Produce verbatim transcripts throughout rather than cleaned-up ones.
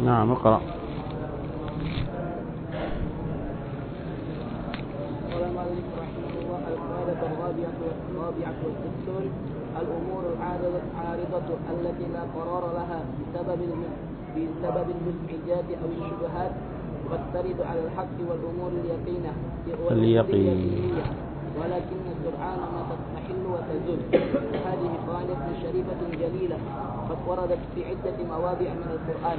نعم اقرأ. قال المؤلف رحمه الله: القاعدة الرابعة والرابعة والستون: الأمور العارضة التي لا قرار لها بسبب بسبب المزعجات أو الشبهات قد ترد على الحق والأمور اليقينة اليقينية، ولكن سرعان ما تضمحل وتزول. هذه قاعدة شريفة جليلة قد وردت في عدة مواضع من القرآن،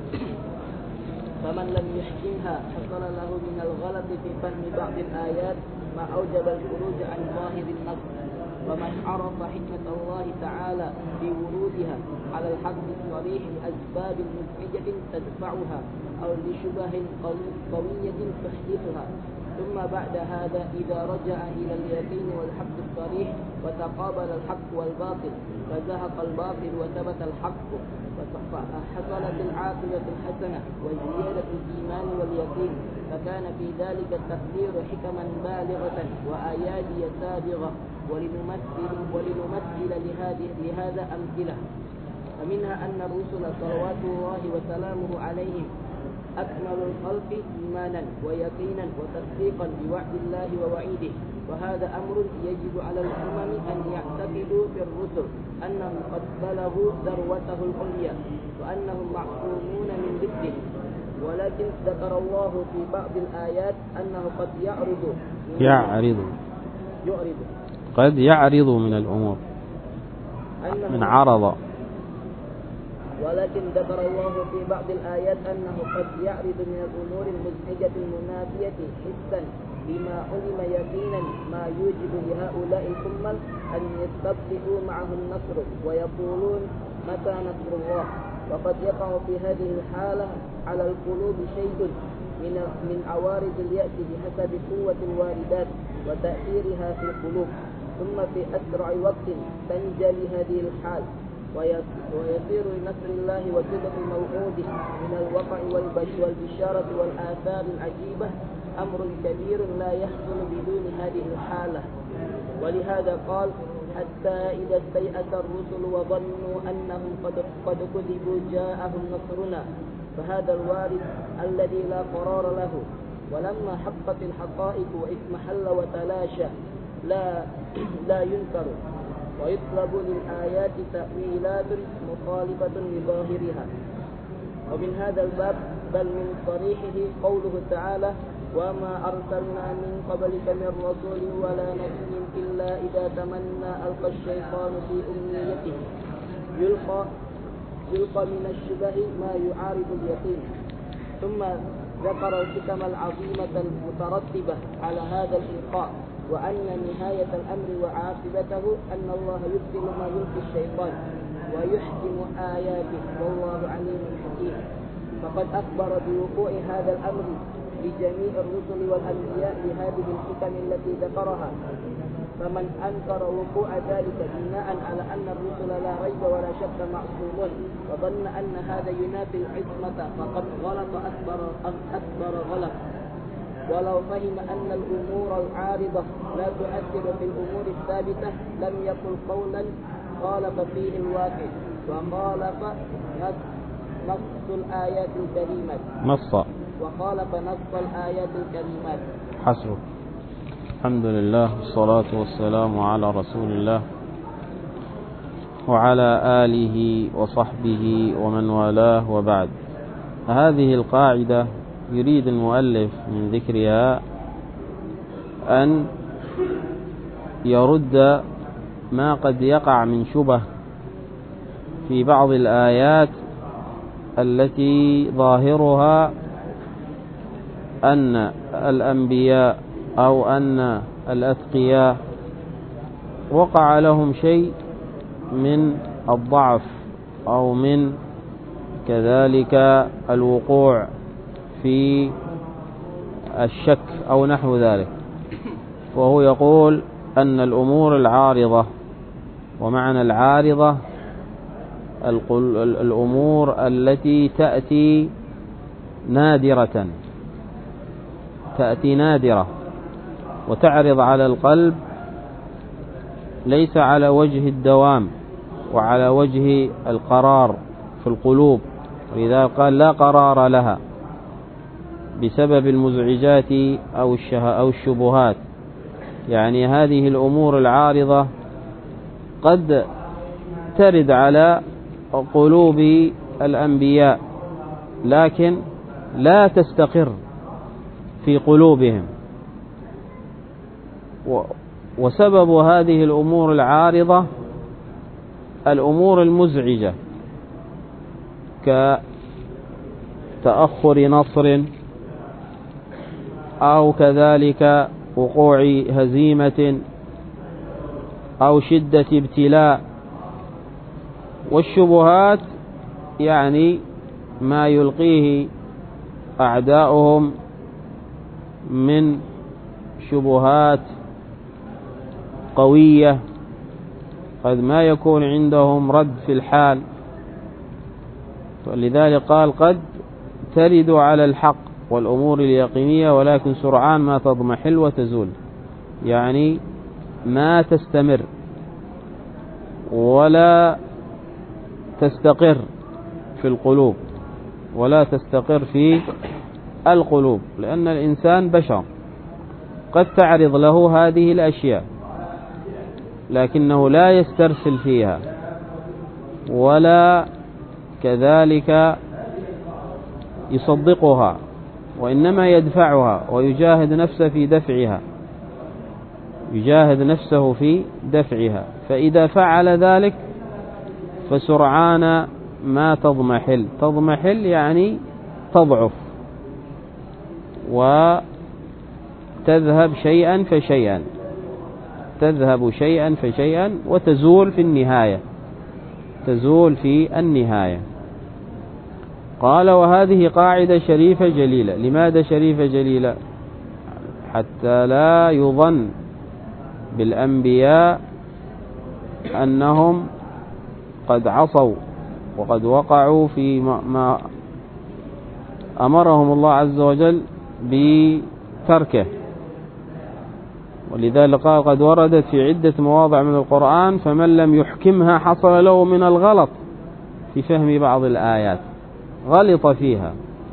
فمن لم يحكمها حصل له من الغلط في فهم بعض الآيات ما أوجب الخروج عن ظاهر النص. ومن عرف حكمة الله تعالى في ورودها على الحق الصريح لأسباب مزعجة تدفعها أو لشبه قوية تحدثها، ثم بعد هذا إذا رجع إلى اليقين والحق الصريح وتقابل الحق والباطل فزهق الباطل وثبت الحق، فحصلت العاقبة الحسنة وزيادة الإيمان واليقين، فكان في ذلك التقدير حكما بالغة وآيات سابغة. ولنمثل, ولنمثل لهذه لهذا أمثلة، فمنها أن الرسل صلوات الله وسلامه عليهم أكمل الخلق إيمانا ويقينا وتصديقا بوعد الله ووعيده، وهذا أمر يجب على الأمم أن يعتقدوا في الرسل أنهم قد بلغوا ذروته العليا وأنهم معصومون من ضده. ولكن ذكر الله في بعض الآيات أنه قد يعرض يعرض يعرض قد يعرض من الأمور من عرض ولكن ذكر الله في بعض الآيات أنه قد يعرض من الأمور المزعجة المنافية حسا بما علم يقينا ما يوجب لهؤلاء الأمة أن يستبطئوا معه النصر ويقولون متى نصر الله. وقد يقع في هذه الحالة على القلوب شيء من من عوارض اليأس بحسب قوة الواردات وتأثيرها في القلوب، ثم في أسرع وقت تنجلي هذه الحال ويصير لنصر الله وصدق موعوده من الوقع والبشارة والآثار العجيبة أمر كبير لا يحصل بدون هذه الحالة. ولهذا قال: حتى إذا استيأس الرسل وظنوا أنهم قد قد كذبوا جاءهم نصرنا، فهذا الوارد الذي لا قرار له. ولما حقت الحقائق واضمحل وتلاشى لا لا ينكر، ويطلب للآيات تأويلات مخالفة لظاهرها. ومن هذا الباب بل من صريحه قوله تعالى: وما أرسلنا من قبلك من رسول ولا نبي إلا إذا تمنى ألقى الشيطان في أمنيته يلقى, يلقى من الشبه ما يعارض اليقين. ثم ذكر الحكم العظيمة المترتبة على هذا الإلقاء، وأن نهاية الأمر وعاقبته أن الله يبطل ما يلقي الشيطان ويحكم آياته والله عليم حكيم. فقد أخبر بوقوع هذا الأمر لجميع الرسل والأنبياء بهذه الحكم التي ذكرها، فمن أنكر وقوع ذلك بناء على أن الرسل لا ريب ولا شك معصومون وظن أن هذا ينافي العصمة فقد غلط أكبر أكبر غلط. ولو فهم أن الأمور العارضة لا تؤثر في الأمور الثابتة لم يقل قولا خالف فيه الواقع وخالف نص الآيات الكريمات نص وخالف نص الآيات الكريمات. حسبك. الحمد لله والصلاة والسلام على رسول الله وعلى آله وصحبه ومن والاه، وبعد. هذه القاعدة يريد المؤلف من ذكرها أن يرد ما قد يقع من شبه في بعض الآيات التي ظاهرها أن الأنبياء أو أن الأتقياء وقع لهم شيء من الضعف أو من كذلك الوقوع في الشك أو نحو ذلك. وهو يقول أن الأمور العارضة، ومعنى العارضة الأمور التي تأتي نادرة تأتي نادرة وتعرض على القلب ليس على وجه الدوام وعلى وجه القرار في القلوب، ولذا قال لا قرار لها بسبب المزعجات أو أو الشبهات. يعني هذه الأمور العارضة قد ترد على قلوب الأنبياء لكن لا تستقر في قلوبهم، وسبب هذه الأمور العارضة الأمور المزعجة كتأخر نصر أو كذلك وقوع هزيمة أو شدة ابتلاء. والشبهات يعني ما يلقيه أعداؤهم من شبهات قوية قد ما يكون عندهم رد في الحال، ولذلك قال قد ترد على الحق والأمور اليقينية ولكن سرعان ما تضمحل وتزول، يعني ما تستمر ولا تستقر في القلوب ولا تستقر في القلوب، لأن الإنسان بشر قد تعرض له هذه الأشياء لكنه لا يسترسل فيها ولا كذلك يصدقها، وإنما يدفعها ويجاهد نفسه في دفعها يجاهد نفسه في دفعها فإذا فعل ذلك فسرعان ما تضمحل تضمحل يعني تضعف وتذهب شيئا فشيئا تذهب شيئا فشيئا وتزول في النهاية تزول في النهاية. قال وهذه قاعدة شريفة جليلة. لماذا شريفة جليلة؟ حتى لا يظن بالأنبياء أنهم قد عصوا وقد وقعوا في ما أمرهم الله عز وجل بتركه، ولذلك قال قد وردت في عدة مواضع من القرآن فمن لم يحكمها حصل له من الغلط في فهم بعض الآيات، غلط فيها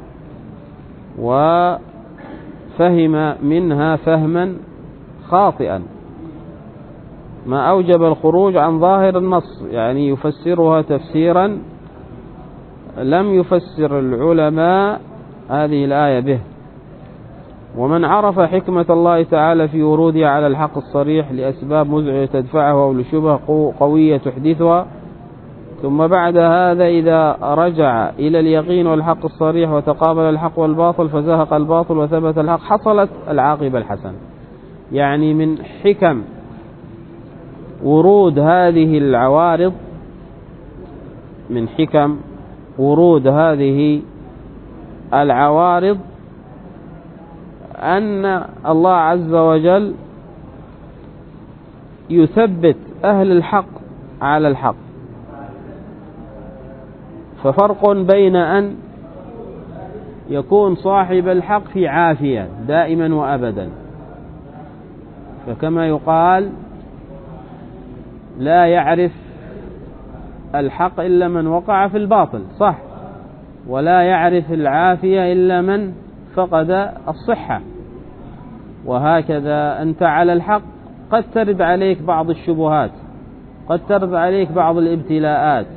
وفهم منها فهما خاطئا ما أوجب الخروج عن ظاهر النص، يعني يفسرها تفسيرا لم يفسر العلماء هذه الآية به. ومن عرف حكمة الله تعالى في ورودها على الحق الصريح لأسباب مزعجة تدفعه أو لشبه قوية تحدثها، ثم بعد هذا إذا رجع إلى اليقين والحق الصريح وتقابل الحق والباطل فزهق الباطل وثبت الحق، حصلت العاقبة الحسنة. يعني من حكم ورود هذه العوارض من حكم ورود هذه العوارض أن الله عز وجل يثبت أهل الحق على الحق. ففرق بين أن يكون صاحب الحق في عافية دائما وأبدا، فكما يقال لا يعرف الحق إلا من وقع في الباطل، صح، ولا يعرف العافية إلا من فقد الصحة. وهكذا أنت على الحق قد ترد عليك بعض الشبهات، قد ترد عليك بعض الابتلاءات،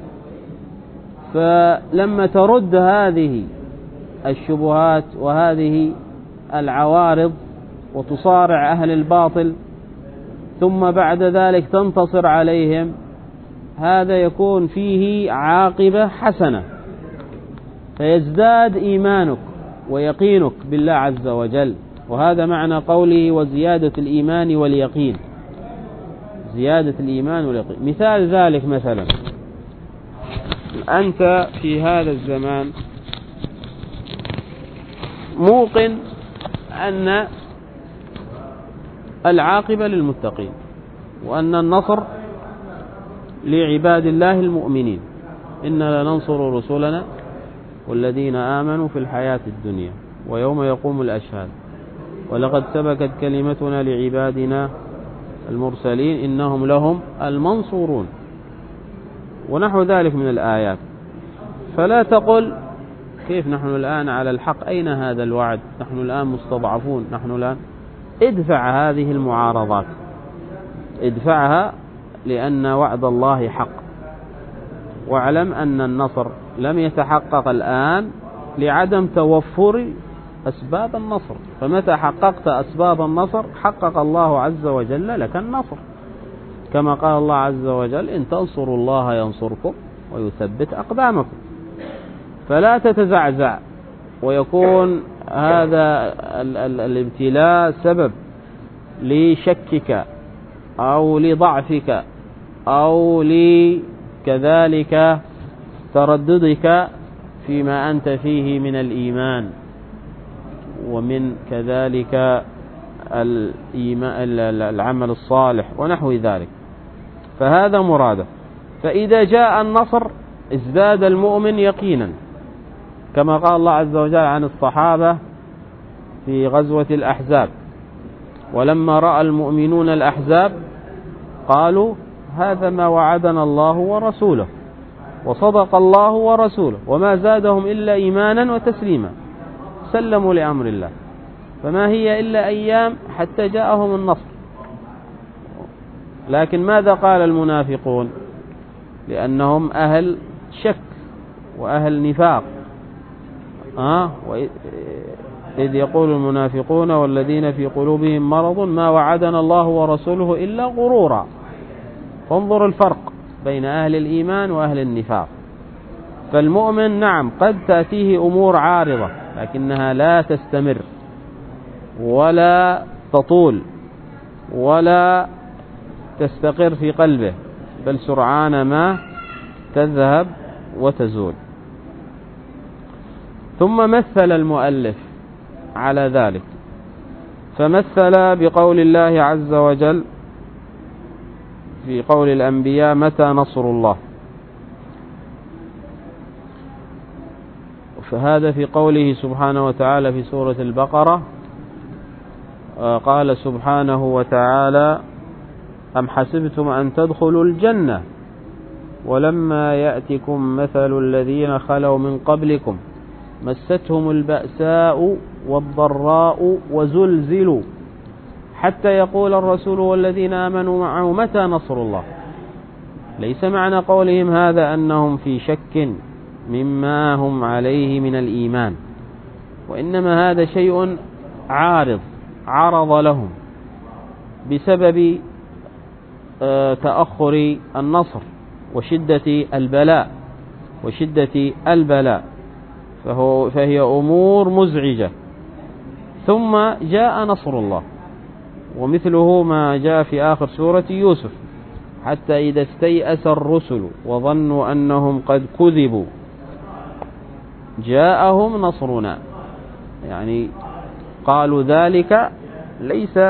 فلما ترد هذه الشبهات وهذه العوارض وتصارع أهل الباطل ثم بعد ذلك تنتصر عليهم، هذا يكون فيه عاقبة حسنة، فيزداد إيمانك ويقينك بالله عز وجل. وهذا معنى قوله وزيادة الإيمان واليقين، زيادة الإيمان واليقين. مثال ذلك مثلا أنت في هذا الزمان موقن أن العاقبة للمتقين وأن النصر لعباد الله المؤمنين، إنا لننصر رسلنا والذين آمنوا في الحياة الدنيا ويوم يقوم الأشهاد ولقد سبقت كلمتنا لعبادنا المرسلين إنهم لهم المنصورون ونحو ذلك من الآيات. فلا تقل كيف نحن الآن على الحق؟ أين هذا الوعد؟ نحن الآن مستضعفون، نحن الآن. ادفع هذه المعارضات، ادفعها، لأن وعد الله حق. واعلم أن النصر لم يتحقق الآن لعدم توفر أسباب النصر، فمتى حققت أسباب النصر حقق الله عز وجل لك النصر، كما قال الله عز وجل: إن تنصروا الله ينصركم ويثبت أقدامكم. فلا تتزعزع ويكون هذا الابتلاء سبب لشكك أو لضعفك أو لكذلك ترددك فيما أنت فيه من الإيمان، ومن كذلك العمل الصالح ونحو ذلك. فهذا مراده. فإذا جاء النصر ازداد المؤمن يقينا، كما قال الله عز وجل عن الصحابة في غزوة الأحزاب: ولما رأى المؤمنون الأحزاب قالوا هذا ما وعدنا الله ورسوله وصدق الله ورسوله وما زادهم إلا إيمانا وتسليما، سلموا لأمر الله. فما هي إلا أيام حتى جاءهم النصر. لكن ماذا قال المنافقون؟ لأنهم أهل شك وأهل نفاق. آه إذ يقول المنافقون والذين في قلوبهم مرض ما وعدنا الله ورسوله إلا غرورا. فانظر الفرق بين أهل الإيمان وأهل النفاق. فالمؤمن نعم قد تأتيه أمور عارضة لكنها لا تستمر ولا تطول ولا تستقر في قلبه، بل سرعان ما تذهب وتزول. ثم مثل المؤلف على ذلك، فمثل بقول الله عز وجل في قول الأنبياء: متى نصر الله؟ فهذا في قوله سبحانه وتعالى في سورة البقرة، قال سبحانه وتعالى: أم حسبتم أن تدخلوا الجنة ولما يأتكم مثل الذين خلوا من قبلكم مستهم البأساء والضراء وزلزلوا حتى يقول الرسول والذين آمنوا معه متى نصر الله. ليس معنى قولهم هذا أنهم في شك مما هم عليه من الإيمان، وإنما هذا شيء عارض عرض لهم بسبب تأخر النصر وشدة البلاء وشدة البلاء فهو فهي أمور مزعجة. ثم جاء نصر الله، ومثله ما جاء في آخر سورة يوسف: حتى إذا استيأس الرسل وظنوا أنهم قد كذبوا جاءهم نصرنا. يعني قالوا ذلك ليس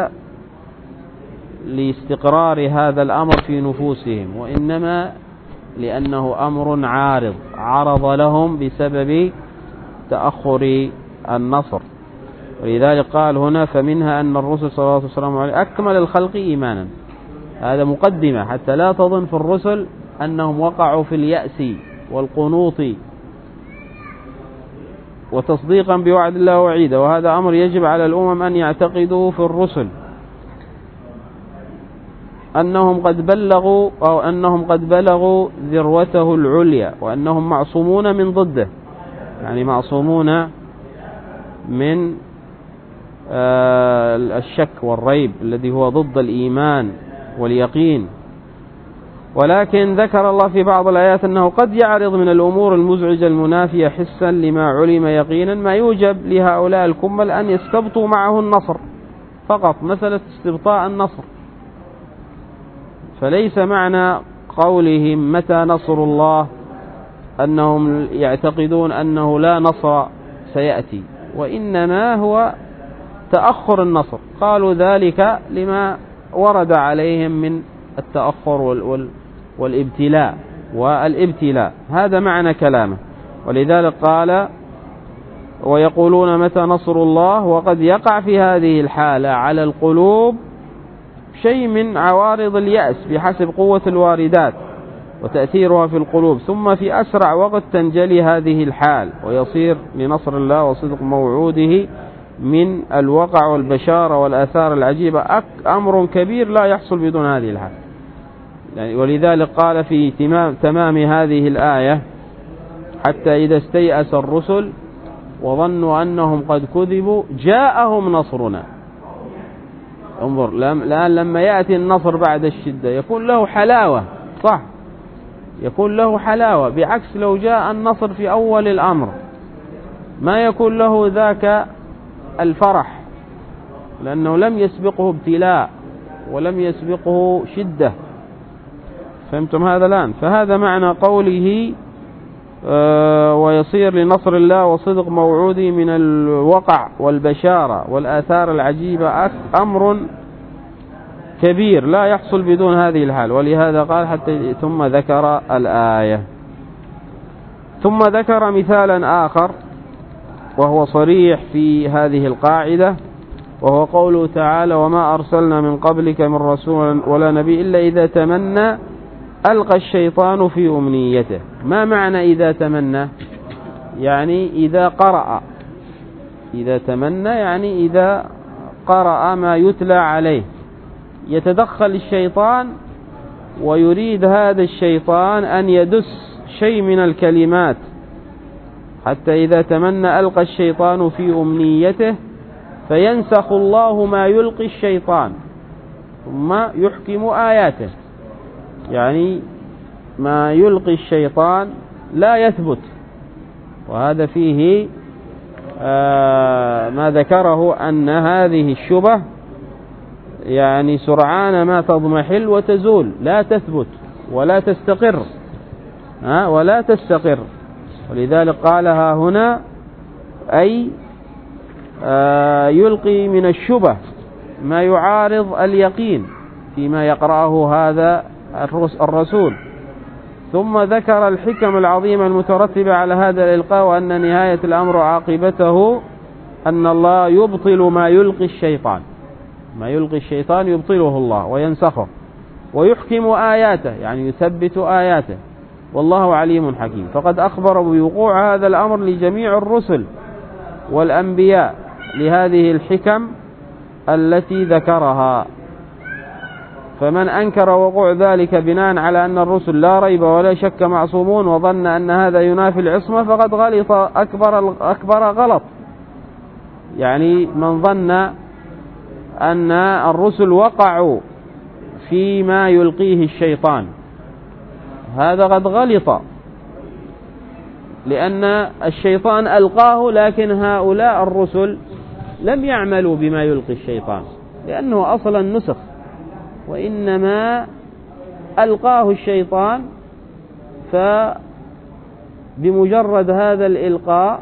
لاستقرار هذا الأمر في نفوسهم، وإنما لأنه أمر عارض عرض لهم بسبب تأخر النصر. ولذلك قال هنا: فمنها أن الرسل صلى الله عليه وسلم أكمل الخلق إيمانا. هذا مقدمة حتى لا تظن في الرسل أنهم وقعوا في اليأس والقنوط، وتصديقا بوعد الله وعيده. وهذا أمر يجب على الأمم أن يعتقدوا في الرسل، أنهم قد بلغوا أو أنهم قد بلغوا ذروته العليا، وأنهم معصومون من ضده، يعني معصومون من الشك والريب الذي هو ضد الإيمان واليقين. ولكن ذكر الله في بعض الآيات أنه قد يعرض من الأمور المزعجة المنافية حسا لما علم يقينا ما يوجب لهؤلاء الكمل أن يستبطوا معه النصر فقط، مسألة استبطاء النصر. فليس معنى قولهم متى نصر الله أنهم يعتقدون أنه لا نصر سيأتي، وإنما هو تأخر النصر. قالوا ذلك لما ورد عليهم من التأخر والابتلاء والابتلاء، هذا معنى كلامه. ولذلك قال: ويقولون متى نصر الله، وقد يقع في هذه الحالة على القلوب شيء من عوارض اليأس بحسب قوة الواردات وتأثيرها في القلوب، ثم في أسرع وقت تنجلي هذه الحال ويصير لنصر الله وصدق موعوده من الوقع والبشارة والآثار العجيبة أمر كبير لا يحصل بدون هذه الحال. ولذلك قال في تمام, تمام هذه الآية: حتى إذا استيأس الرسل وظنوا أنهم قد كذبوا جاءهم نصرنا. انظر الآن لما يأتي النصر بعد الشدة يكون له حلاوة، صح، يكون له حلاوة، بعكس لو جاء النصر في أول الأمر ما يكون له ذاك الفرح، لأنه لم يسبقه ابتلاء ولم يسبقه شدة. فهمتم هذا الآن؟ فهذا معنى قوله آه ويصير لنصر الله وصدق موعوده من الوقع والبشارة والآثار العجيبة أمر كبير لا يحصل بدون هذه الحال. ولهذا قال حتى ثم ذكر الآية. ثم ذكر مثالا آخر وهو صريح في هذه القاعدة، وهو قوله تعالى: وما أرسلنا من قبلك من رسول ولا نبي إلا إذا تمنى ألقى الشيطان في أمنيته. ما معنى إذا تمنى؟ يعني إذا قرأ، إذا تمنى يعني إذا قرأ ما يتلى عليه يتدخل الشيطان ويريد هذا الشيطان أن يدس شيء من الكلمات، حتى إذا تمنى ألقى الشيطان في أمنيته فينسخ الله ما يلقي الشيطان ثم يحكم آياته. يعني ما يلقي الشيطان لا يثبت، وهذا فيه آه ما ذكره أن هذه الشبه يعني سرعان ما تضمحل وتزول، لا تثبت ولا تستقر ها ولا تستقر. ولذلك قالها هنا أي آه يلقي من الشبه ما يعارض اليقين فيما يقرأه هذا الرسول. ثم ذكر الحكم العظيمة المترتبة على هذا الإلقاء، وأن نهاية الأمر عاقبته أن الله يبطل ما يلقي الشيطان، ما يلقي الشيطان يبطله الله وينسخه ويحكم آياته، يعني يثبت آياته، والله عليم حكيم. فقد أخبر بوقوع هذا الأمر لجميع الرسل والأنبياء لهذه الحكم التي ذكرها. فمن أنكر وقوع ذلك بناء على أن الرسل لا ريب ولا شك معصومون وظن أن هذا ينافي العصمة فقد غلط أكبر, أكبر غلط. يعني من ظن أن الرسل وقعوا فيما يلقيه الشيطان هذا قد غلط، لأن الشيطان ألقاه، لكن هؤلاء الرسل لم يعملوا بما يلقي الشيطان لأنه أصلا نسخ، وإنما ألقاه الشيطان، فبمجرد هذا الإلقاء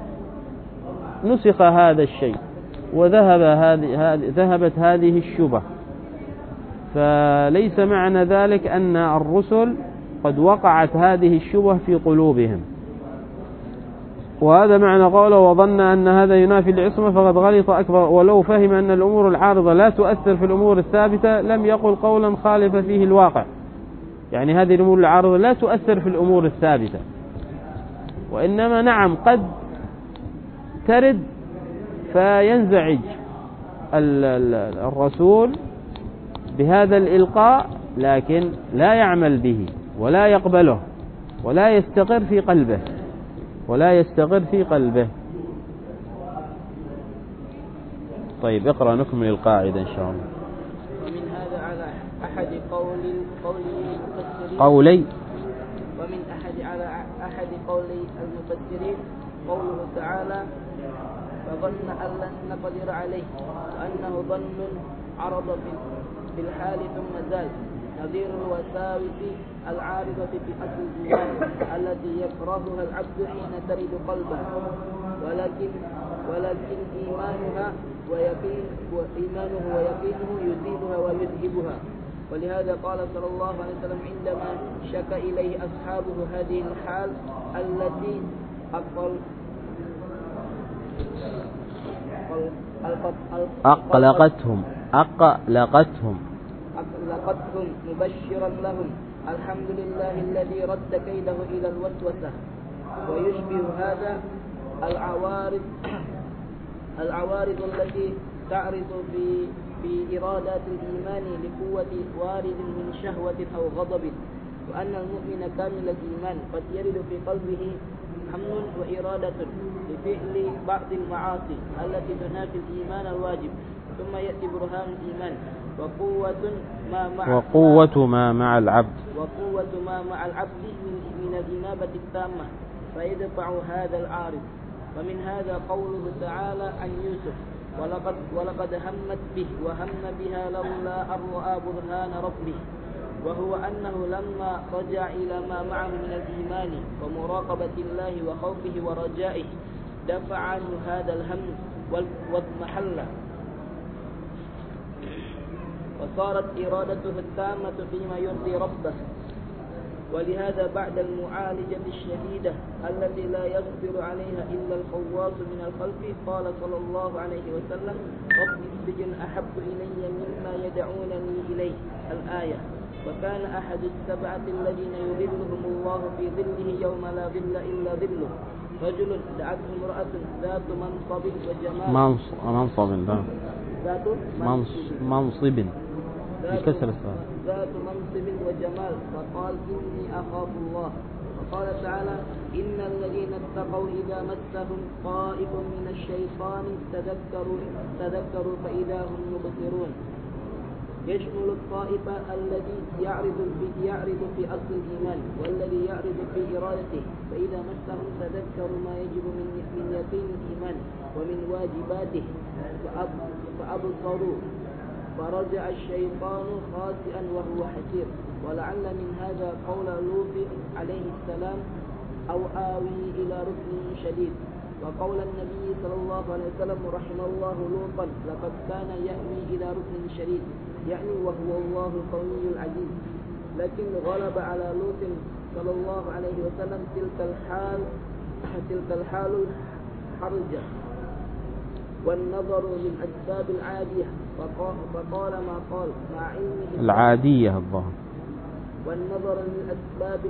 نسخ هذا الشيء وذهب هذه ذهبت هذه الشبه. فليس معنى ذلك أن الرسل قد وقعت هذه الشبه في قلوبهم. وهذا معنى قوله وظن أن هذا ينافي العصمة فقد غلط أكبر. ولو فهم أن الأمور العارضة لا تؤثر في الأمور الثابتة لم يقل قولا خالف فيه الواقع. يعني هذه الأمور العارضة لا تؤثر في الأمور الثابتة، وإنما نعم قد ترد فينزعج الرسول بهذا الإلقاء، لكن لا يعمل به ولا يقبله ولا يستقر في قلبه ولا يستقر في قلبه. طيب اقرأ نكمل القاعدة إن شاء الله. ومن هذا على أحد قول قولي المفسرين قولي ومن أحد على أحد قولي المفسرين قوله تعالى فظن أن لن نقدر عليه، وأنه ظن عرض في الحال ثم زال، نظير الوساوس العارضة في أصل الإيمان التي يكرهها العبد حين ترد قلبه، ولكن ولكن إيمانها ويقين وإيمانه ويقينه يزيدها ويذهبها. ولهذا قال صلى الله عليه وسلم عندما شك إليه أصحابه هذه الحال التي أقل أقلقتهم أقلقتهم أقلقتهم مبشرا لهم الحمد لله الذي رد كيده إلى الوسوسة. ويشبه هذا العوارض العوارض التي تعرض في في إرادات الإيمان لقوة وارد من شهوة أو غضب، وأن المؤمن كامل الإيمان قد يرد في قلبه هم وإرادة لفعل بعض المعاصي التي تنافي الإيمان الواجب، ثم يأتي برهان الإيمان وقوة ما مع وقوة ما مع العبد وقوة ما مع العبد من الإنابة التامة فيدفع هذا العارض. ومن هذا قوله تعالى عن يوسف: ولقد, ولقد همت به وهم بها لولا أن رأى برهان ربه، وهو أنه لما رجع إلى ما معه من الإيمان ومراقبة الله وخوفه ورجائه دفع عنه هذا الهم واضمحل، وصارت إرادته التامة فيما يرضي ربه. ولهذا بعد المعالجة الشديدة التي لا يصبر عليها إلا الخواص من الخلق قال صلى الله عليه وسلم: رب السجن أحب إلي مما يدعونني إليه، الآية. وكان أحد السبعة الذين يظلهم الله في ظله يوم لا ظل إلا ظله رجل دعته امرأة ذات منصب وجمال منصب منصب ذات منصب منصب بكسر الصاد ذات منصب وجمال، فقال: إني أخاف الله. وقال تعالى: إن الذين اتقوا إذا مسهم طائف من الشيطان تذكروا تذكروا فإذا هم مبصرون. يشمل الطائفة الذي يعرض في يعرض في أصل الإيمان والذي يعرض في إرادته، فإذا مسهم تذكروا ما يجب من من يقين الإيمان ومن واجباته فأبصروا، فرجع الشيطان خاسئا وهو حسير. ولعل من هذا قول لوط عليه السلام: أو آوي إلى ركن شديد. وقول النبي صلى الله عليه وسلم رحم الله لوطا: لقد كان يأوي إلى ركن شديد، يعني وهو الله القوي العزيز. لكن غلب على لوط صلى الله عليه وسلم تلك الحال تلك الحال الحرجة والنظر للأسباب العادية، فقال ما قال مع علمه العادية الظاهر والنظر للأسباب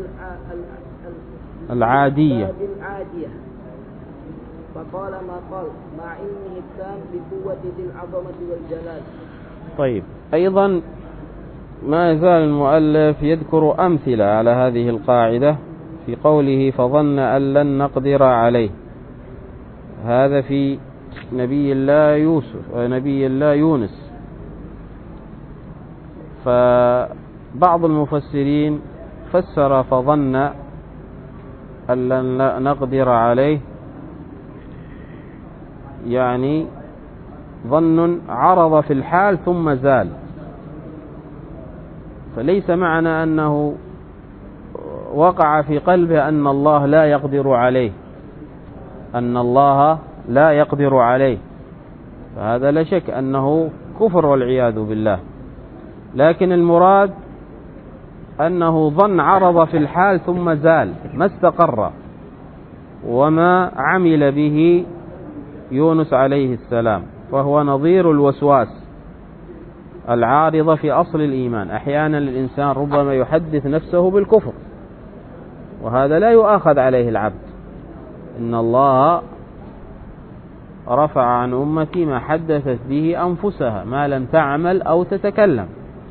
العادية العادية فقال ما قال مع علمه التام بقوة ذي العظمة والجلال. طيب، أيضا ما يزال المؤلف يذكر أمثلة على هذه القاعدة في قوله: فظن أن لن نقدر عليه. هذا في نبي الله يوسف نبي الله يونس. فبعض المفسرين فسر فظن أن لن نقدر عليه يعني ظن عرض في الحال ثم زال، فليس معنى أنه وقع في قلبه أن الله لا يقدر عليه أن الله لا يقدر عليه فهذا لا شك أنه كفر والعياذ بالله. لكن المراد أنه ظن عرض في الحال ثم زال، ما استقر، وما عمل به يونس عليه السلام، فهو نظير الوسواس العارضة في أصل الإيمان. أحيانا الإنسان ربما يحدث نفسه بالكفر، وهذا لا يؤاخذ عليه العبد. إن الله رفع عن أمتي ما حدثت به أنفسها ما لم تعمل أو تتكلم.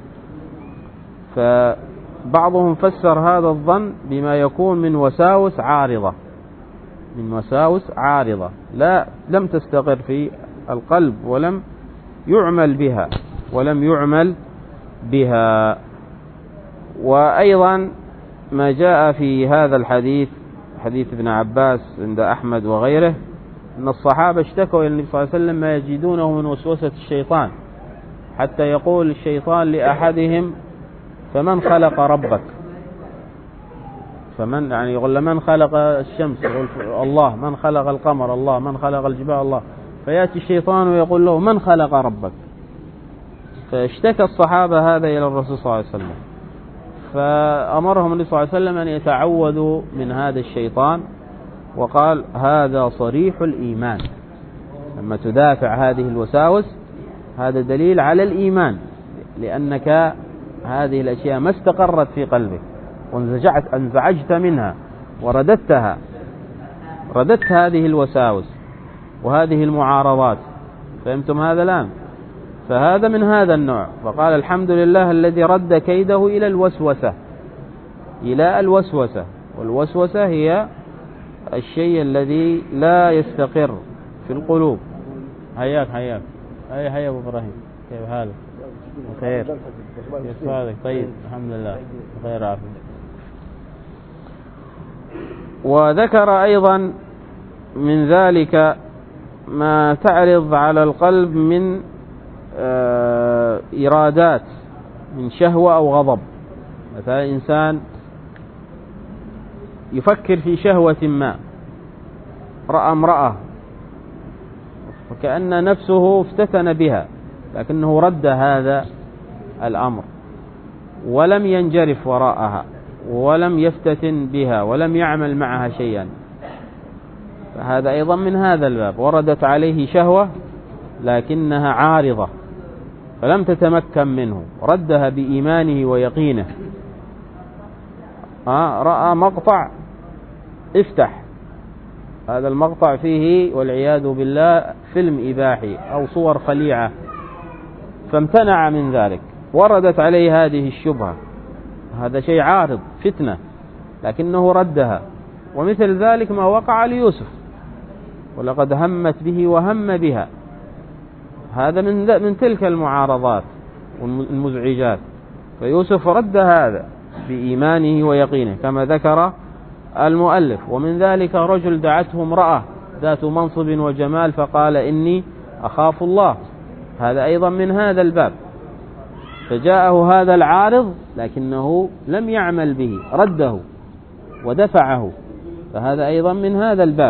فبعضهم فسر هذا الظن بما يكون من وساوس عارضة من وساوس عارضة لا لم تستقر في القلب ولم يعمل بها ولم يعمل بها. وأيضا ما جاء في هذا الحديث، حديث ابن عباس عند أحمد وغيره، أن الصحابة اشتكوا إلى النبي صلى الله عليه وسلم ما يجدونه من وسوسة الشيطان، حتى يقول الشيطان لأحدهم: فمن خلق ربك؟ فمن يعني يقول من خلق الشمس؟ يقول الله. من خلق القمر؟ الله. من خلق الجبال؟ الله. فيأتي الشيطان ويقول له: من خلق ربك؟ فاشتكى الصحابة هذا إلى الرسول صلى الله عليه وسلم، فأمرهم النبي صلى الله عليه وسلم أن يتعوذوا من هذا الشيطان، وقال: هذا صريح الإيمان. لما تدافع هذه الوساوس هذا دليل على الإيمان، لأنك هذه الأشياء ما استقرت في قلبك. وانزجعت انزعجت منها ورددتها، رددت هذه الوساوس وهذه المعارضات. فهمتم هذا الآن؟ فهذا من هذا النوع. فقال الحمد لله الذي رد كيده إلى الوسوسة، إلى الوسوسة. والوسوسة هي الشيء الذي لا يستقر في القلوب. حياك حياك هيا هيا أبو إبراهيم، كيف حالك؟ بخير، كيف حالك؟ طيب الحمد لله بخير عافية. وذكر أيضا من ذلك ما تعرض على القلب من إرادات، من شهوة أو غضب. مثلا إنسان يفكر في شهوة ما، رأى امرأة وكأن نفسه افتتن بها، لكنه رد هذا الأمر ولم ينجرف وراءها ولم يفتتن بها ولم يعمل معها شيئا. فهذا أيضا من هذا الباب، وردت عليه شهوة لكنها عارضة فلم تتمكن منه، ردها بإيمانه ويقينه. آه رأى مقطع افتح، هذا المقطع فيه والعياذ بالله فيلم إباحي أو صور خليعة، فامتنع من ذلك، وردت عليه هذه الشبهة، هذا شيء عارض فتنة لكنه ردها. ومثل ذلك ما وقع ليوسف، ولقد همت به وهم بها، هذا من من تلك المعارضات والمزعجات. فيوسف رد هذا بإيمانه ويقينه كما ذكر المؤلف. ومن ذلك رجل دعته امرأة ذات منصب وجمال فقال إني أخاف الله، هذا أيضا من هذا الباب. فجاءه هذا العارض لكنه لم يعمل به، رده ودفعه، فهذا أيضا من هذا الباب.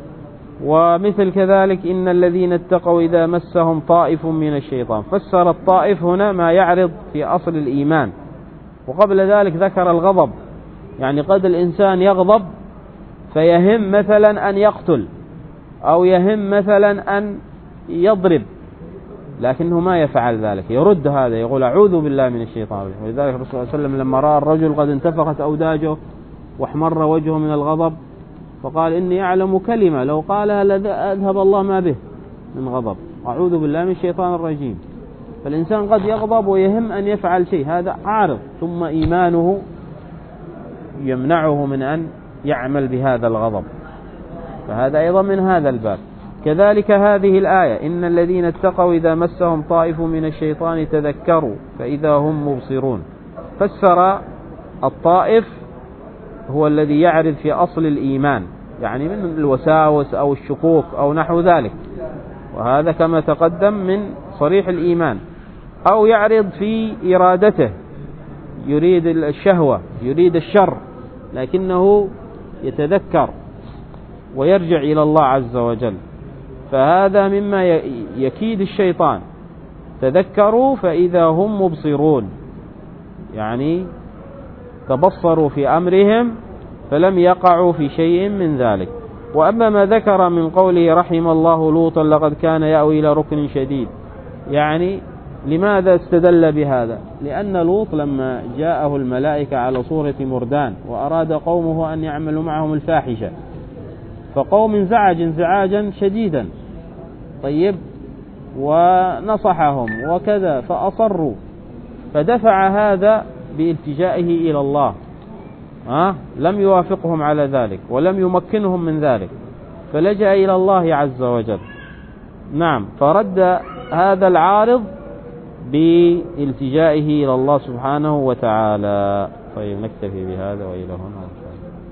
ومثل كذلك إن الذين اتقوا إذا مسهم طائف من الشيطان، فسر الطائف هنا ما يعرض في أصل الإيمان. وقبل ذلك ذكر الغضب، يعني قد الإنسان يغضب فيهم مثلا أن يقتل أو يهم مثلا أن يضرب، لكنه ما يفعل ذلك، يرد هذا، يقول أعوذ بالله من الشيطان الرجيم. ولذلك الرسول صلى الله عليه وسلم لما رأى الرجل قد انتفخت أوداجه واحمر وجهه من الغضب فقال إني أعلم كلمة لو قالها لأذهب الله ما به من غضب، أعوذ بالله من الشيطان الرجيم. فالإنسان قد يغضب ويهم أن يفعل شيء، هذا عارض، ثم إيمانه يمنعه من أن يعمل بهذا الغضب، فهذا أيضا من هذا الباب. كذلك هذه الآية إن الذين اتقوا إذا مسهم طائف من الشيطان تذكروا فإذا هم مبصرون، فسر الطائف هو الذي يعرض في أصل الإيمان، يعني من الوساوس أو الشكوك أو نحو ذلك، وهذا كما تقدم من صريح الإيمان. أو يعرض في إرادته، يريد الشهوة، يريد الشر، لكنه يتذكر ويرجع إلى الله عز وجل، فهذا مما يكيد الشيطان. تذكروا فإذا هم مبصرون، يعني تبصروا في أمرهم فلم يقعوا في شيء من ذلك. وأما ما ذكر من قوله رحم الله لوطا لقد كان يأوي إلى ركن شديد، يعني لماذا استدل بهذا؟ لأن لوط لما جاءه الملائكة على صورة مردان وأراد قومه أن يعملوا معهم الفاحشة، فقوم انزعج انزعاجا شديدا، طيب، ونصحهم وكذا فأصروا، فدفع هذا بالتجائه إلى الله، ها؟ لم يوافقهم على ذلك ولم يمكنهم من ذلك، فلجأ إلى الله عز وجل. نعم، فرد هذا العارض بالتجائه إلى الله سبحانه وتعالى. طيب نكتفي بهذا وإلى هنا.